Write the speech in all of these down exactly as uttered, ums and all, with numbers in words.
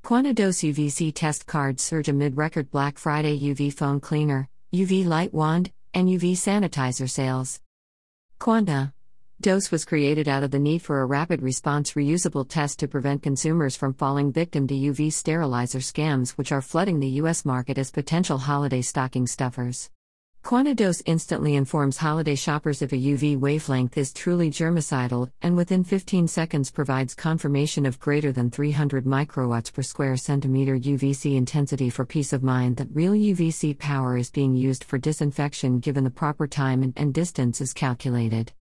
QuantaDose U V C test cards surge amid record Black Friday U V phone cleaner, U V light wand, and U V sanitizer sales. QuantaDose was created out of the need for a rapid response reusable test to prevent consumers from falling victim to U V sterilizer scams, which are flooding the U S market as potential holiday stocking stuffers. QuantaDose instantly informs holiday shoppers if a U V wavelength is truly germicidal, and within fifteen seconds provides confirmation of greater than three hundred microwatts per square centimeter U V C intensity for peace of mind that real U V C power is being used for disinfection given the proper time and, and distance is calculated.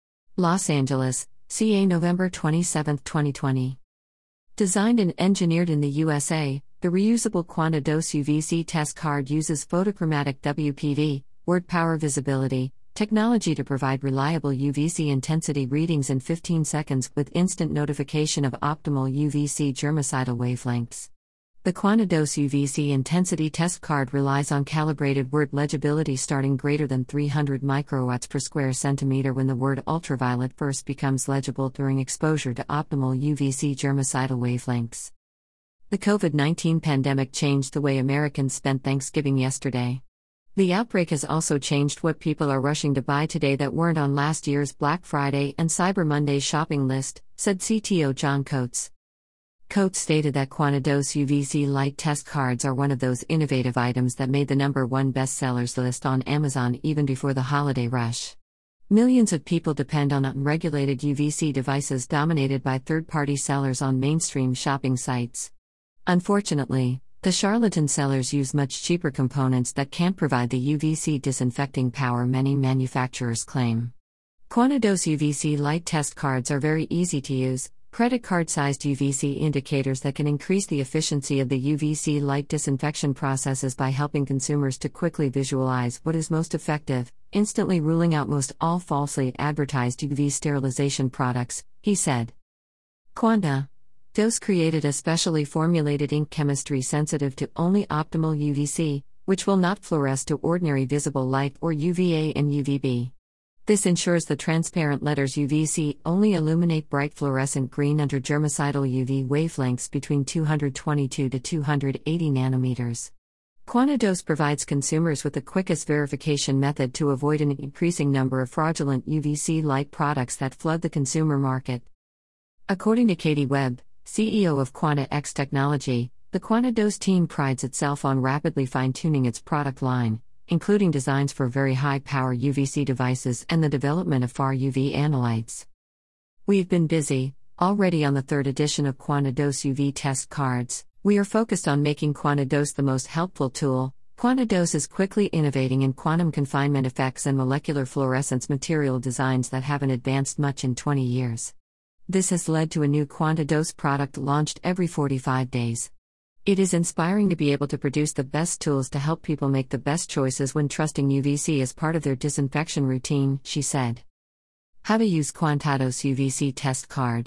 Los Angeles, C A November twenty-seventh, twenty twenty. Designed and engineered in the U S A, the reusable QuantaDose U V C test card uses photochromatic W P V, word power visibility, technology to provide reliable U V C intensity readings in fifteen seconds with instant notification of optimal U V C germicidal wavelengths. The QuantaDose U V C intensity test card relies on calibrated word legibility starting greater than three hundred microwatts per square centimeter when the word ultraviolet first becomes legible during exposure to optimal U V C germicidal wavelengths. The COVID nineteen pandemic changed the way Americans spent Thanksgiving yesterday. The outbreak has also changed what people are rushing to buy today that weren't on last year's Black Friday and Cyber Monday shopping list, said C T O John Coates. Coates stated that QuantaDose U V C Light test cards are one of those innovative items that made the number one bestsellers list on Amazon even before the holiday rush. Millions of people depend on unregulated U V C devices dominated by third-party sellers on mainstream shopping sites. Unfortunately, the charlatan sellers use much cheaper components that can't provide the U V C disinfecting power many manufacturers claim. QuantaDose U V C Light test cards are very easy to use, credit card-sized U V C indicators that can increase the efficiency of the U V C Light disinfection processes by helping consumers to quickly visualize what is most effective, instantly ruling out most all falsely advertised U V sterilization products, he said. QuantaDose created a specially formulated ink chemistry sensitive to only optimal U V C, which will not fluoresce to ordinary visible light or U V A and U V B. This ensures the transparent letters U V C only illuminate bright fluorescent green under germicidal U V wavelengths between two hundred twenty-two to two hundred eighty nanometers. QuantaDose provides consumers with the quickest verification method to avoid an increasing number of fraudulent U V C light products that flood the consumer market. According to Katie Webb, C E O of QuantaX Technology, the QuantaDose team prides itself on rapidly fine-tuning its product line, including designs for very high-power U V C devices and the development of far U V analytes. We've been busy, already on the third edition of QuantaDose U V test cards. We are focused on making QuantaDose the most helpful tool. QuantaDose is quickly innovating in quantum confinement effects and molecular fluorescence material designs that haven't advanced much in twenty years. This has led to a new QuantaDose product launched every forty-five days. It is inspiring to be able to produce the best tools to help people make the best choices when trusting U V C as part of their disinfection routine, she said. How to use QuantaDose U V C test card.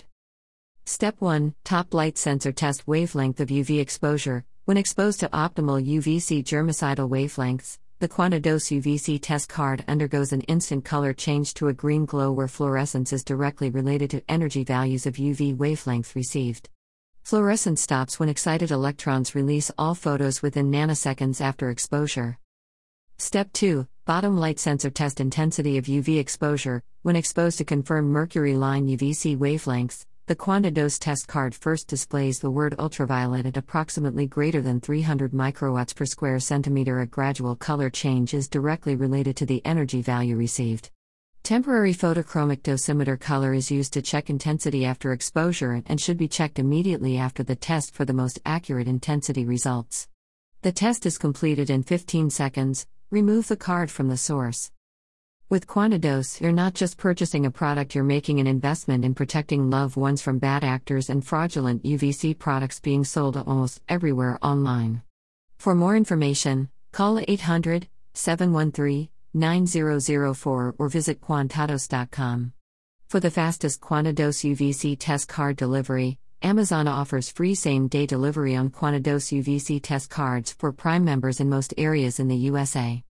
Step one. Top light sensor test wavelength of U V exposure. When exposed to optimal U V C germicidal wavelengths, the QuantaDose U V C test card undergoes an instant color change to a green glow where fluorescence is directly related to energy values of U V wavelength received. Fluorescence stops when excited electrons release all photos within nanoseconds after exposure. Step two. Bottom light sensor test intensity of U V exposure. When exposed to confirmed mercury line U V C wavelengths, the QuantaDose test card first displays the word ultraviolet at approximately greater than three hundred microwatts per square centimeter. A gradual color change is directly related to the energy value received. Temporary photochromic dosimeter color is used to check intensity after exposure and should be checked immediately after the test for the most accurate intensity results. The test is completed in fifteen seconds. Remove the card from the source. With QuantaDose, you're not just purchasing a product, you're making an investment in protecting loved ones from bad actors and fraudulent U V C products being sold almost everywhere online. For more information, call eight hundred, seven one three, nine zero zero four or visit QuantaDose dot com. For the fastest QuantaDose U V C test card delivery, Amazon offers free same-day delivery on QuantaDose U V C test cards for Prime members in most areas in the U S A.